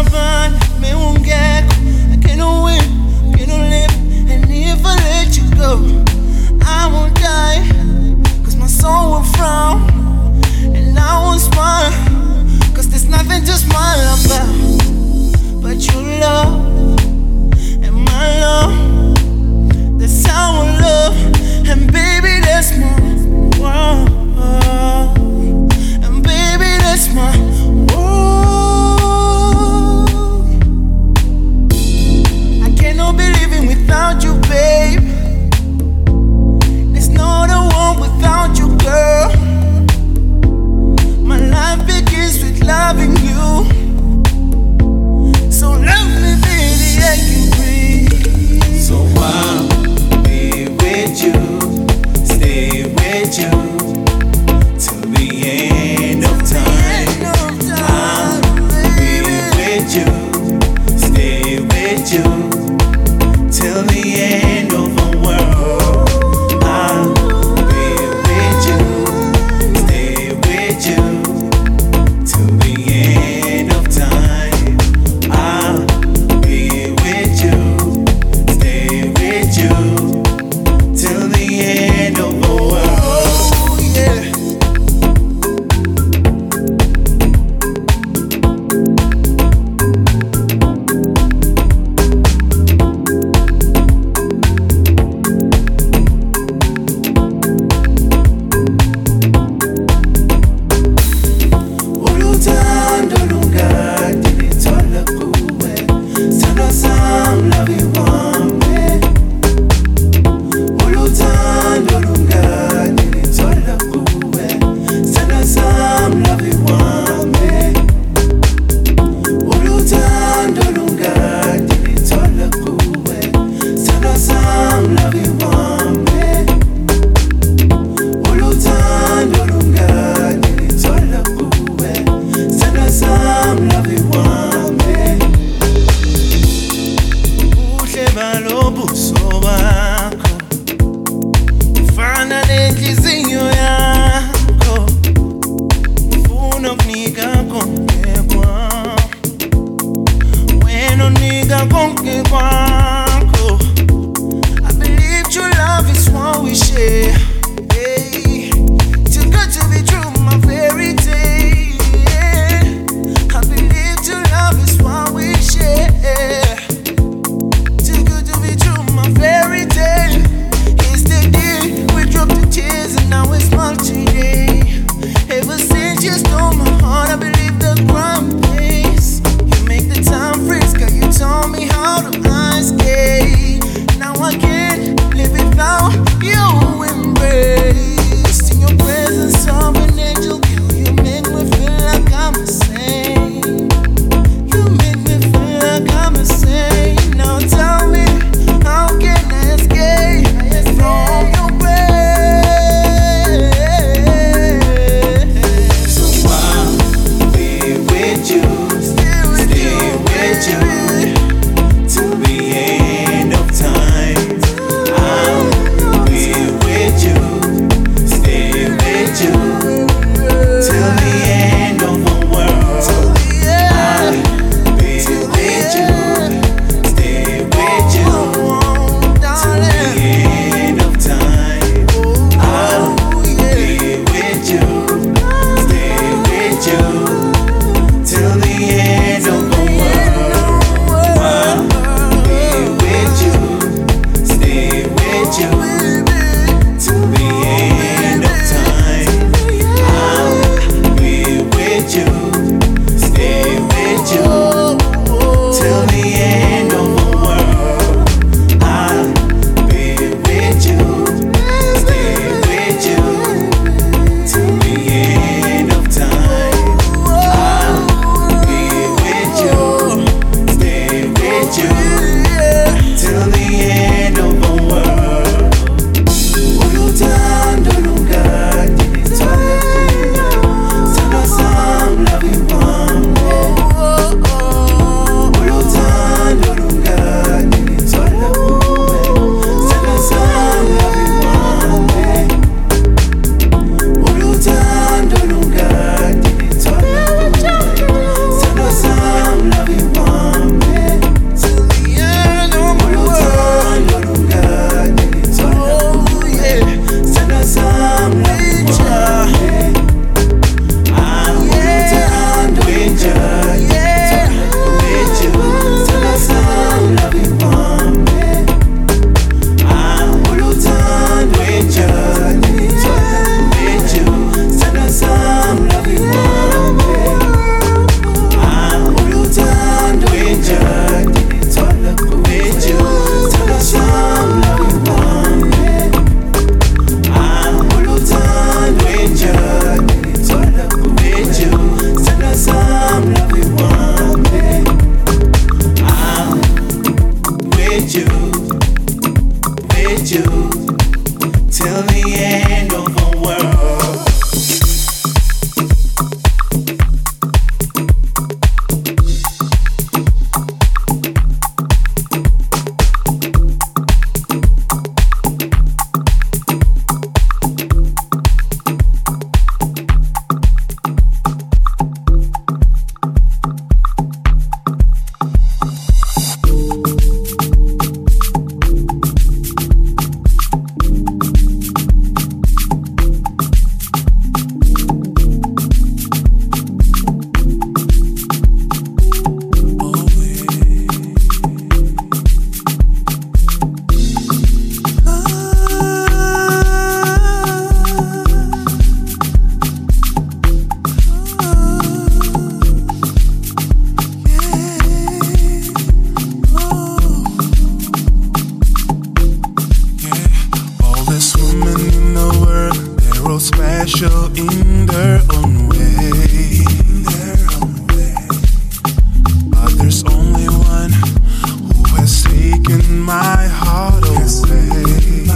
run, me won't get. I cannot win, cannot live. And if I let you go, I won't die. Cause my soul will frown, and I won't smile. Cause there's nothing to smile about but your love and my love. That's our love, and baby, that's my world. And baby, that's my world. I cannot be living without you, babe. There's no the one without you, girl. My life begins with loving you. So love me, baby, I can breathe. So I'll be with you, stay with you till the end of time. I'll be with you, stay with you till the end of the world. I'll be with you, stay with you till the end of time. I'll be with you, stay with you till the end of the world. Oh, yeah. Uluthando lungade lithola kuwe, sithando sami love wami. Uluthando lungade lithola kuwe, sithando sami love wami. Uluthando lungade lithola kuwe, sithando sami love wami. Uluthando lungade lithola kuwe, sithando sami love wami. Ubuhle balobuso bakho ufana nenhliziyo yakho. Ufuna ukunika konke kwakho, wena unika konke kwakho. I believe true love is what we share. Hey, too good to be true, my fairy tale. I believe true love is what we share. Too good to be with you till the end of the world. Special in their own way. But there's only one who has taken my heart away.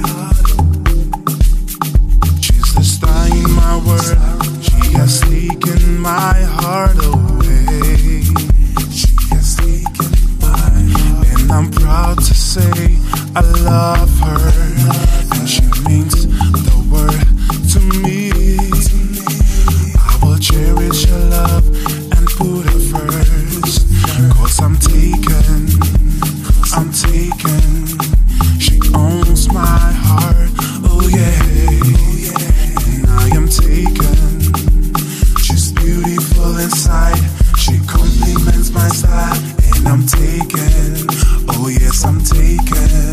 She's the star in my world. She has taken my heart away. She has taken my heart. And I'm proud to say I love her, and she means the world to me. I will cherish her love and put her first, 'cause I'm taken, I'm taken. She owns my heart, oh yeah, and I am taken. She's beautiful inside, she compliments my style, and I'm taken, oh yes, I'm taken.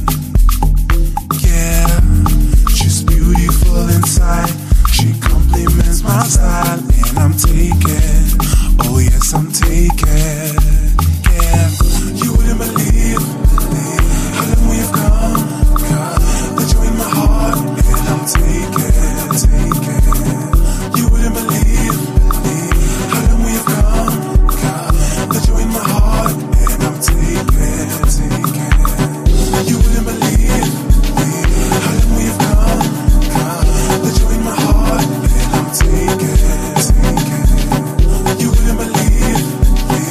Yeah, she's beautiful inside, she compliments my style, and I'm taken, oh yes, I'm taken. Yeah, you wouldn't believe how long we've come, the joy in my heart, and I'm taken, taken. You wouldn't believe how long we've come, the joy in my heart, and I'm taken, taken. You wouldn't believe how long we've come, the joy in my heart, and I'm taken, taken. You wouldn't believe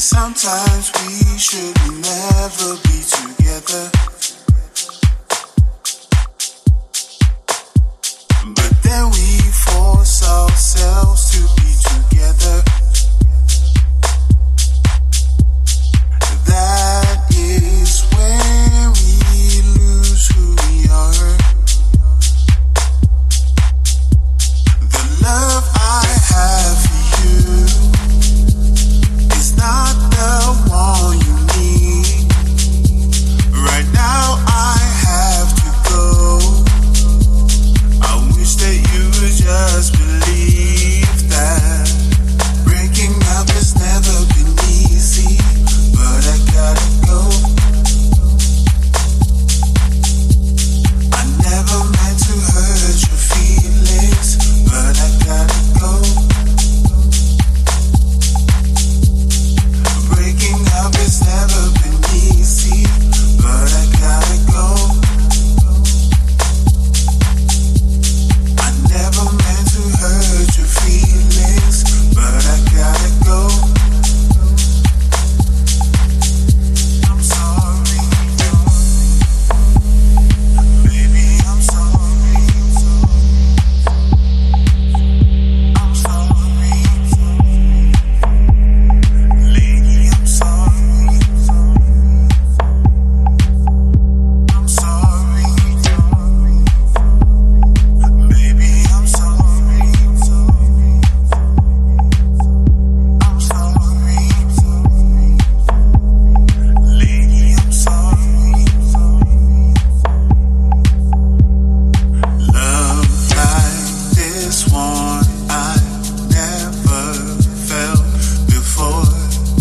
Sometimes we should never be together, but then we force ourselves to be together. That is when we lose who we are. The love I have for you is not the one you need. Right now I have to go. I wish that you would just believe that breaking up has never been easy, but I gotta go. I never meant to hurt your feelings, but I gotta go. Breaking up has never been easy, but I gotta go. I never meant to hurt your feelings, but I gotta go. I'm sorry, baby, I'm sorry. I'm sorry, lady, I'm sorry. I'm sorry, baby, I'm sorry. I'm sorry, lady, I'm sorry. Love like this one I never felt before.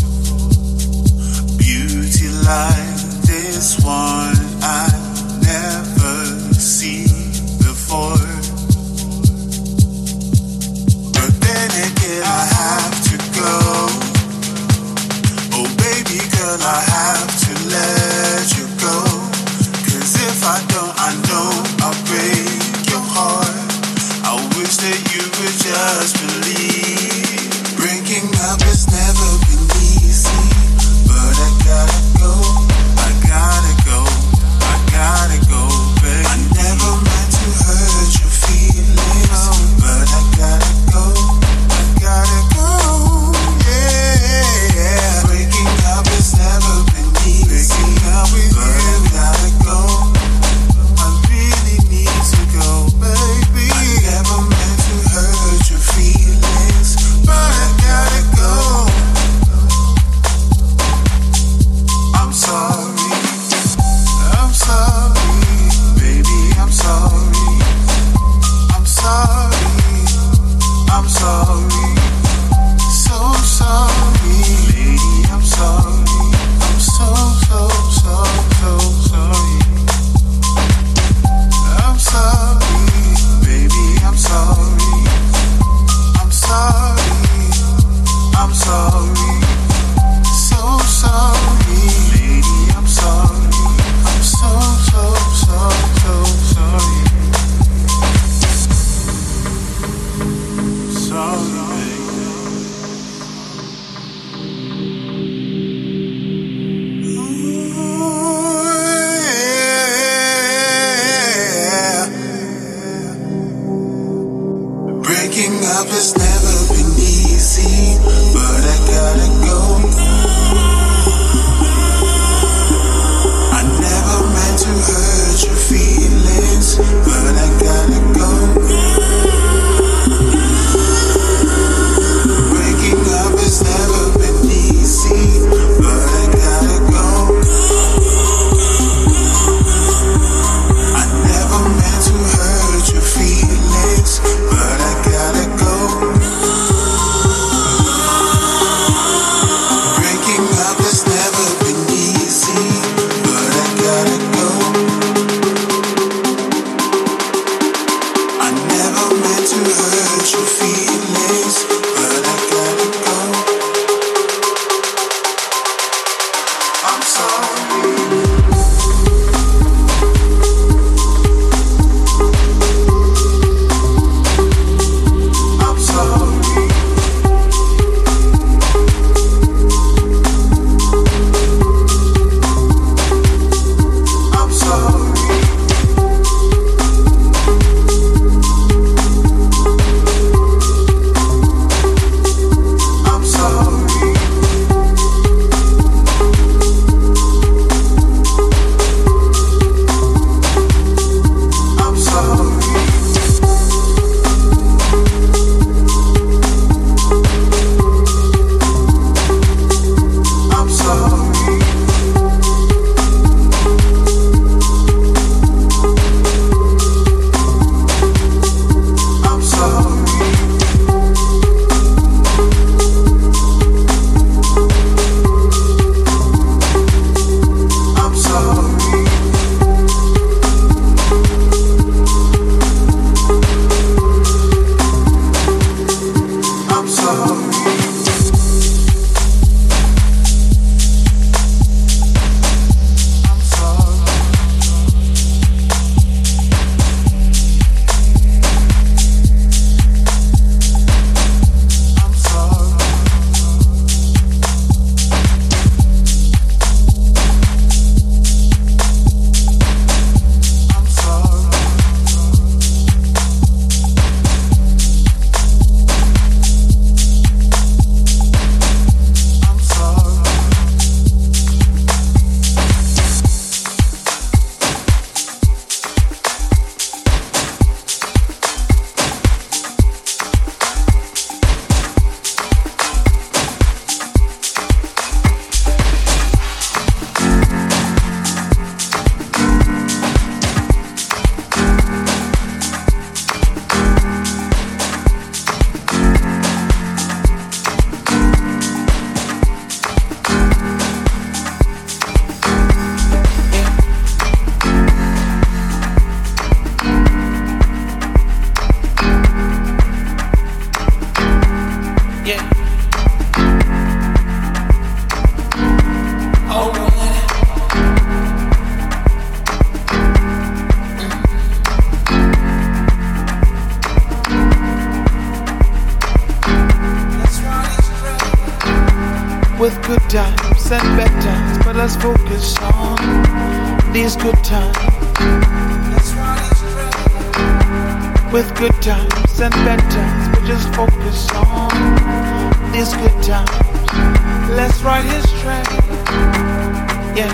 Beauty like this one I never seen before. But then again I have to go. Oh baby girl, I have to let you go. 'Cause if I don't, I know I'll break your heart. I wish that you would just believe. Breaking up has never been easy, but I gotta go. I gotta go. I gotta go, baby. I never meant to hurt your feelings, but I gotta go. I gotta go. Yeah. Breaking up has never been easy, but I gotta go. I really need to go, baby. I never meant to hurt your feelings, but I gotta go. I'm sorry. I'm sorry, baby, I'm sorry. I'm sorry. I'm sorry. So sorry, lady, I'm sorry. I'm so sorry. I'm sorry, baby, I'm sorry. I'm sorry. I'm sorry. So sorry, lady, I'm sorry. I'm so sorry. Sorry, baby. Ooh, yeah. Breaking up has never been easy, but I gotta go. I never meant to hurt your feelings, but I gotta go. Breaking up has never been easy, but I gotta go. I never meant to hurt your feelings, but I gotta go. Yeah. Alright. With good times and bad times, but let's focus on these good times. With good times and bad times, but just focus on these good times. Let's ride his train, yeah.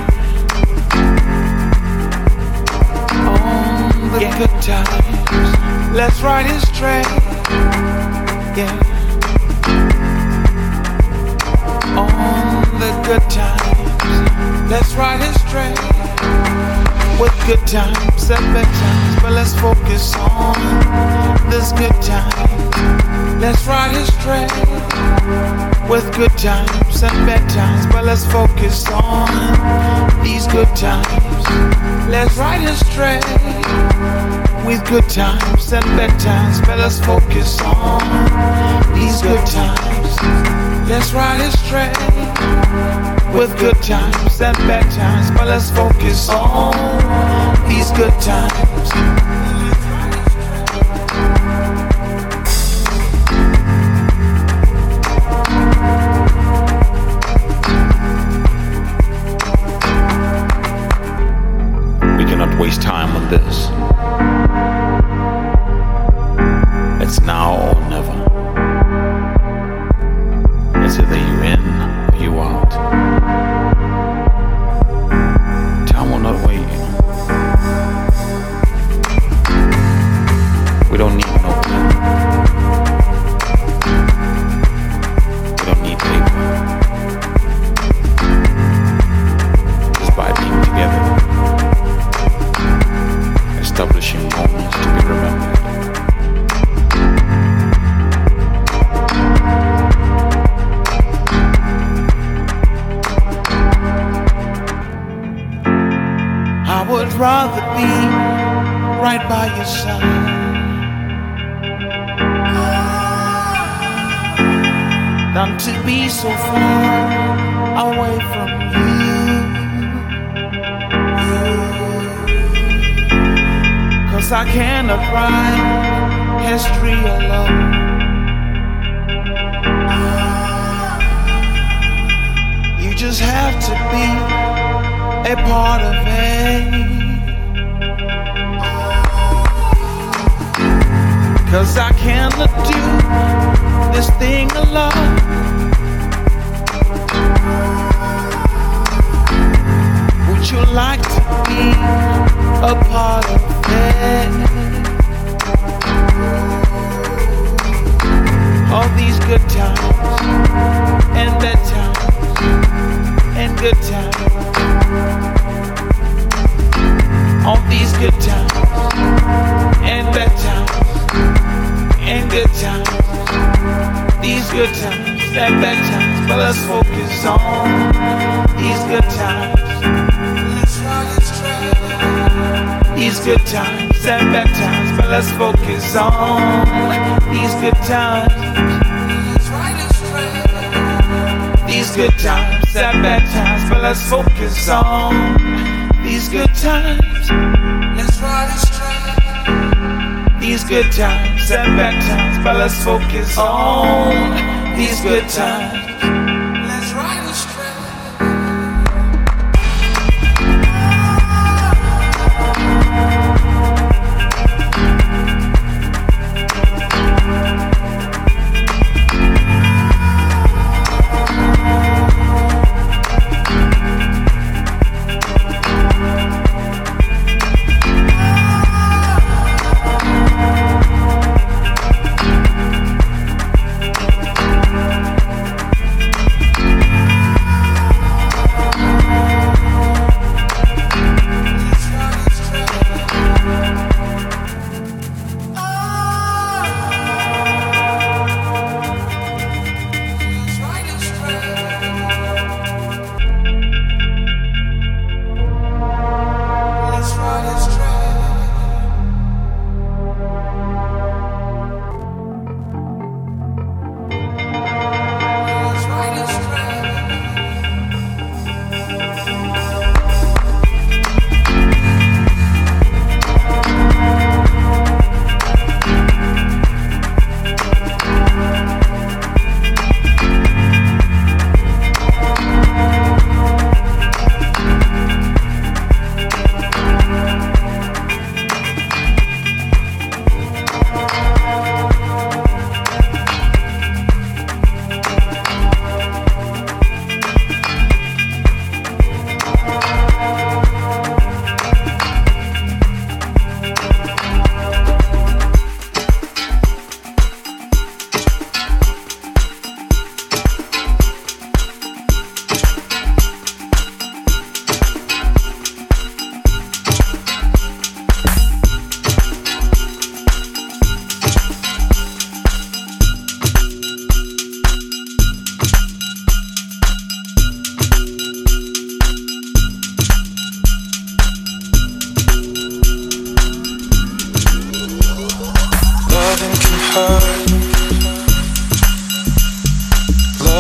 On the good times, let's ride his train, yeah. On the good times, let's ride his train. With good times and bad times, but let's focus on this good time. Let's ride his train. With good times and bad times, but let's focus on these good times. Let's ride his train. With good times and bad times, but let's focus on these good times. Let's ride his train. With good times and bad times, but let's focus on these good times. We cannot waste time on this. It's now or never. It's either you're in or you're out. Time will not wait. We don't need no pen. We don't need paper. Just by being together, establishing moments to be remembered. I would rather be right by your side than to be so far away from you. 'Cause I cannot write history alone. You just have to be a part of it. 'Cause I cannot do this thing alone. Would you like to be a part of it? All these good times and bad times and good times. All these good times and bad times and good times. These good times and bad times, but let's focus on these good times. Let's ride this train. These good times and bad times, but let's focus on these good times. Let's ride this train. These good times and bad times, but let's focus on these good times. Let's ride this train. These good times and bad times, but let's focus on these good times. Let's ride this train.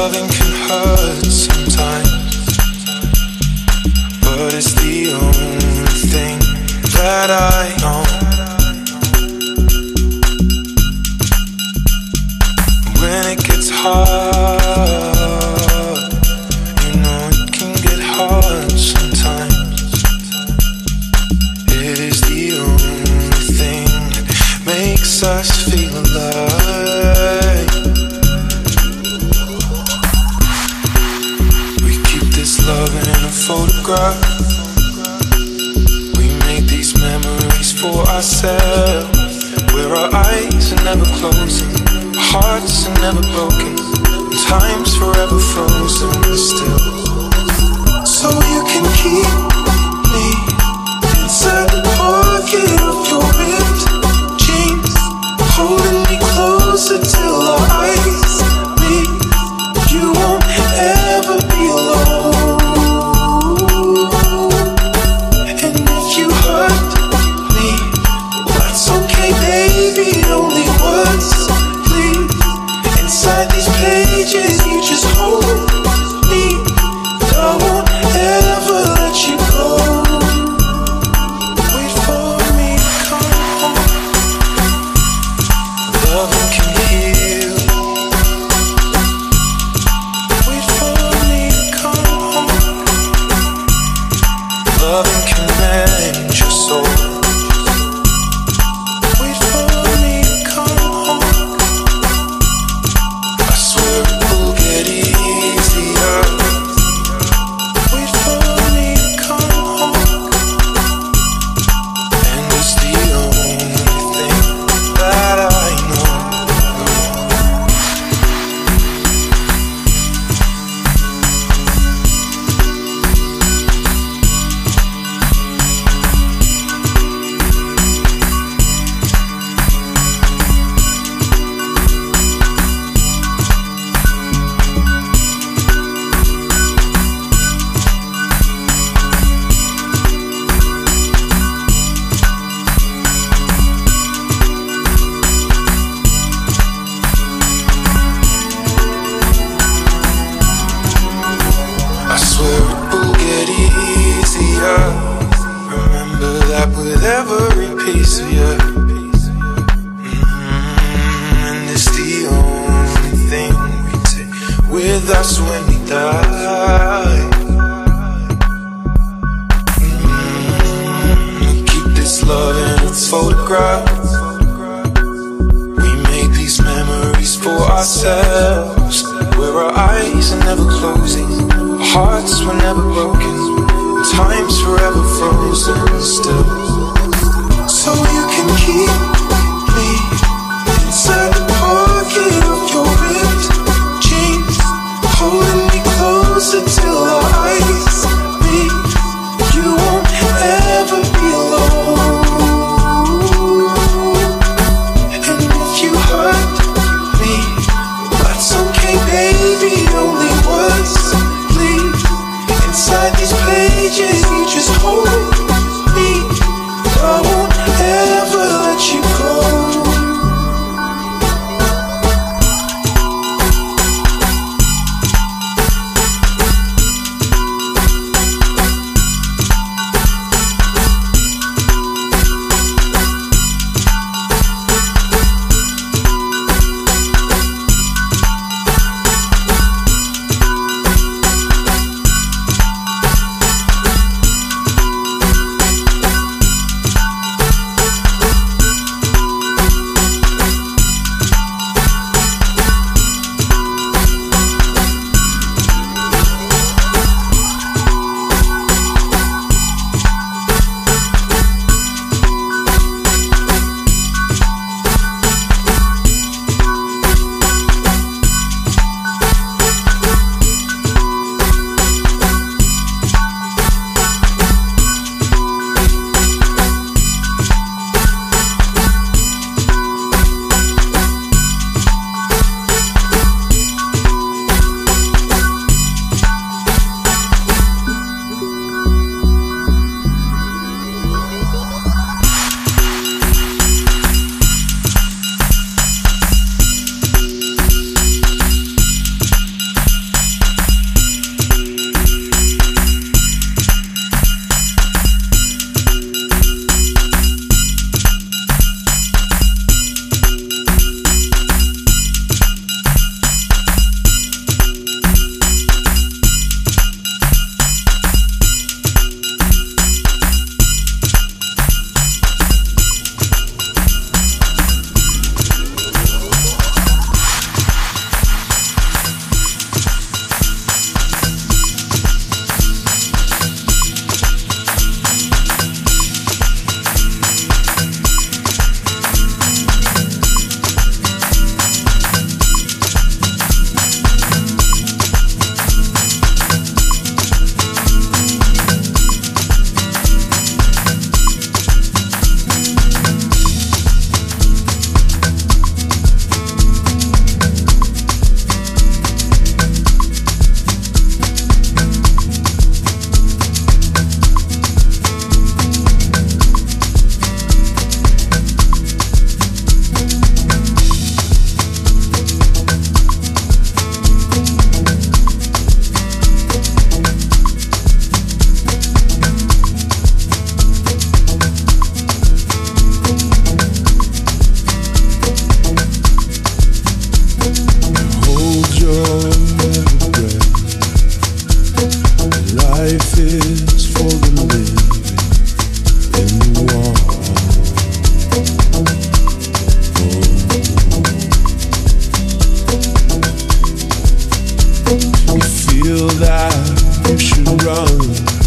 Loving can hurt sometimes, but it's the only thing that I know. When it gets hard, you know it can get hard sometimes. It is the only thing that makes us feel alive. We keep this love in a photograph. We make these memories for ourselves, where our eyes are never closing, hearts are never broken, and time's forever frozen still. So you can keep me inside the pocket of your ripped jeans, holding me closer till our eyes meet. You won't ever be alone. And if you hurt me, that's okay, baby, only once. Inside these pages, you just hold me. I won't ever let you go. Wait for me to come home. Loving can heal. Wait for me to come home. Loving can mend your soul. Wait for me to come home. I swear it will get easier. Wait for me to come home. And it's the only thing that I know. I swear it will get easier. Remember that with every piece of you. And it's the only thing we take with us when we die. We keep this love in its photograph. We make these memories for ourselves, where our eyes are never closing, hearts were never broken, time's forever frozen still. So you can keep me inside the pocket of your ripped jeans, holding me closer till our eyes meet. You won't ever be alone. And if you hurt me, that's okay, baby, only once. Inside these pages, you just hold me. I won't ever let you go. your breath. Life is for the living in the water. You feel that you should run.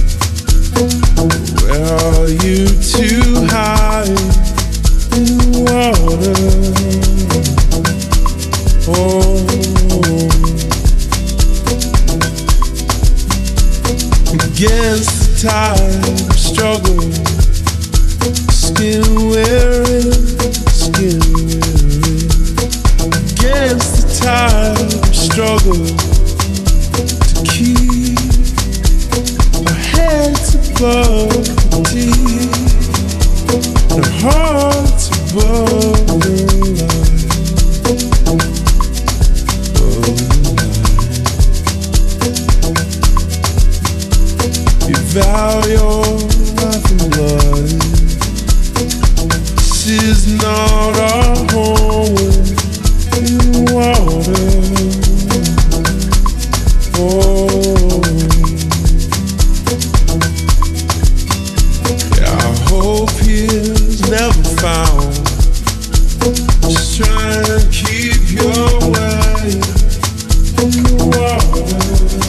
Where are you to hide in the water? Against the tide of struggle, skin wearing, skin wearing. Against the tide of struggle, to keep our heads above the deep, our hearts above the line. Vow your life and blood. This is not our home in the water. Yeah, our hope here's never found. Just trying to keep your way in the water.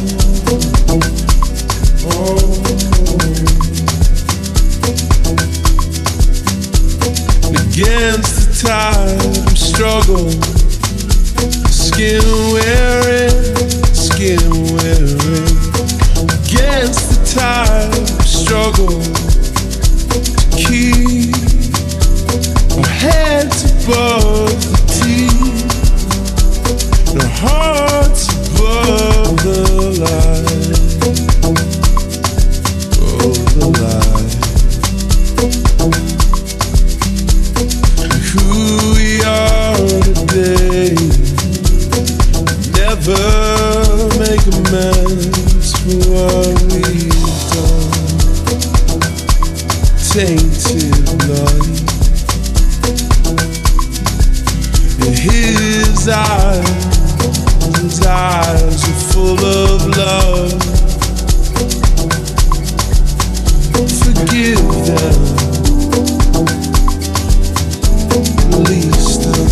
Against the tide of struggle, skin wearing, skin wearing. Against the tide of struggle, to keep our heads above the deep, and our hearts above the line. The light. Who we are today, never make amends for what we've done. Tainted blood in his eyes are full of love. Forgive them, release them.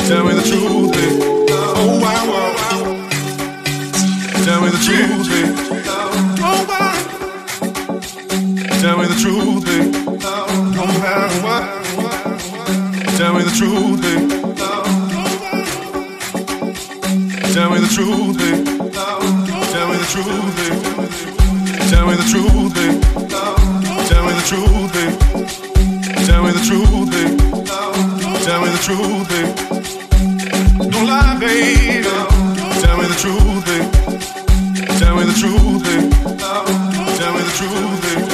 Tell me the truth, babe. Oh, wow, wow, wow. Tell me the truth, babe. Oh, wow. Tell me the truth, babe. No matter what. Tell me the truth, babe. Tell me the truth, babe. Tell me the truth, babe. Tell me the truth, babe. Tell me the truth, babe. Tell me the truth, babe. Tell me the truth, babe. Don't lie, baby. Tell me the truth, babe. Tell me the truth, babe. Tell me the truth, babe.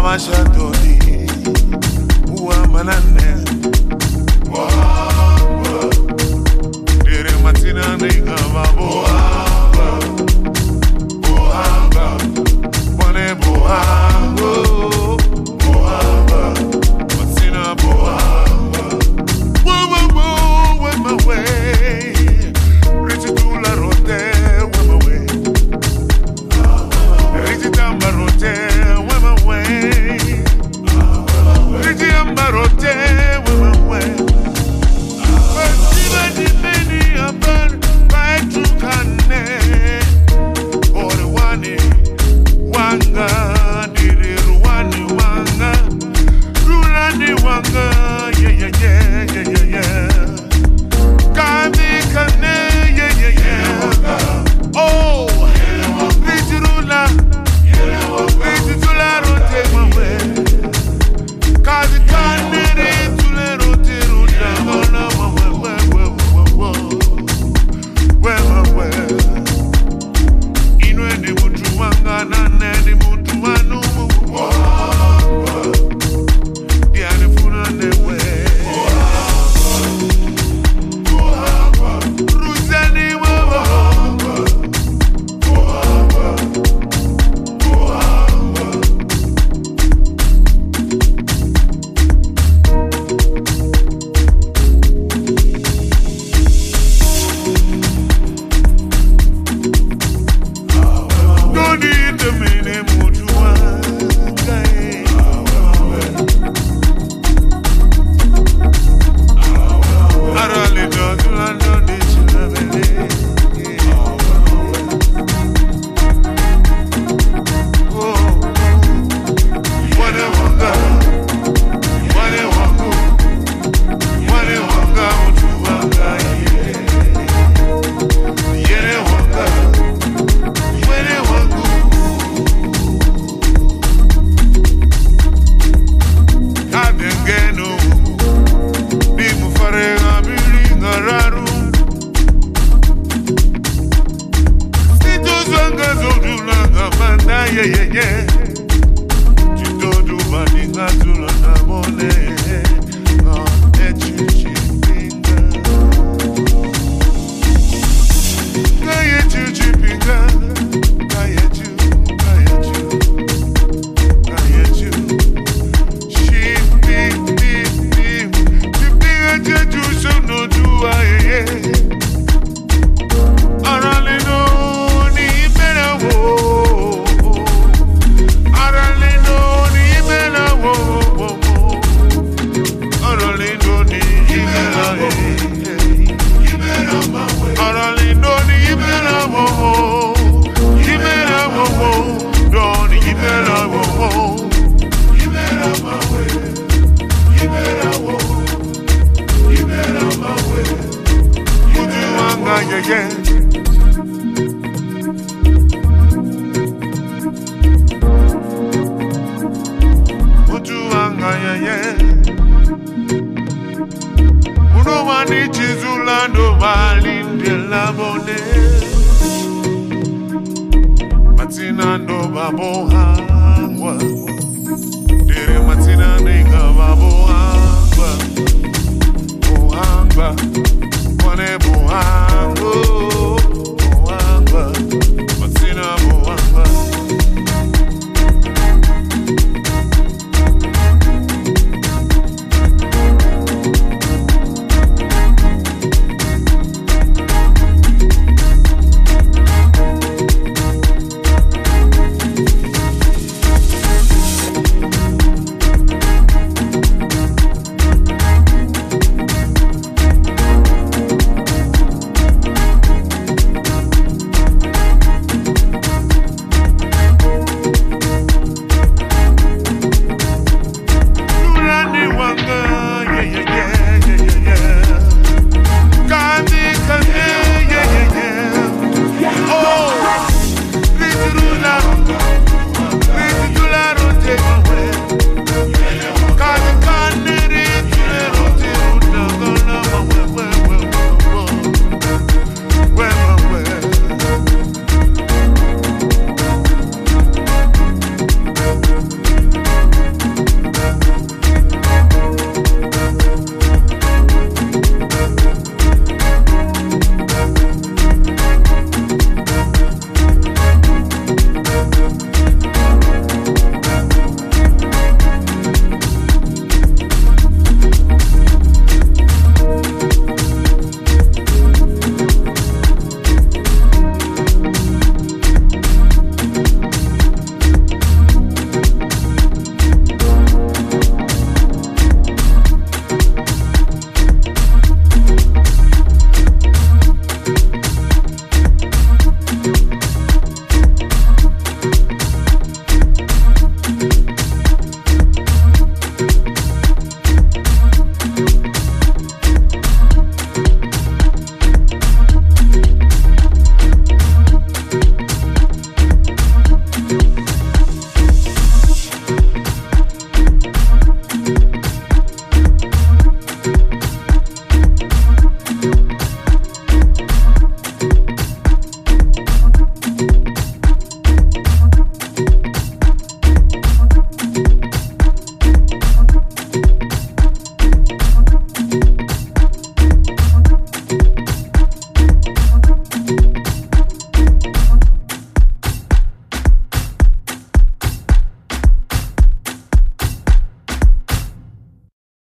Mashadoni, Uamanane, Dere Matina Nega Boanga, Boanga, Bone Boanga, Boanga, Matina Boanga, went my way, Richie Tula Rote, went my way, Richie Tamba Rote, went my way, Richie Tamba Rote, went my way. Bohangwa, Bohangwa,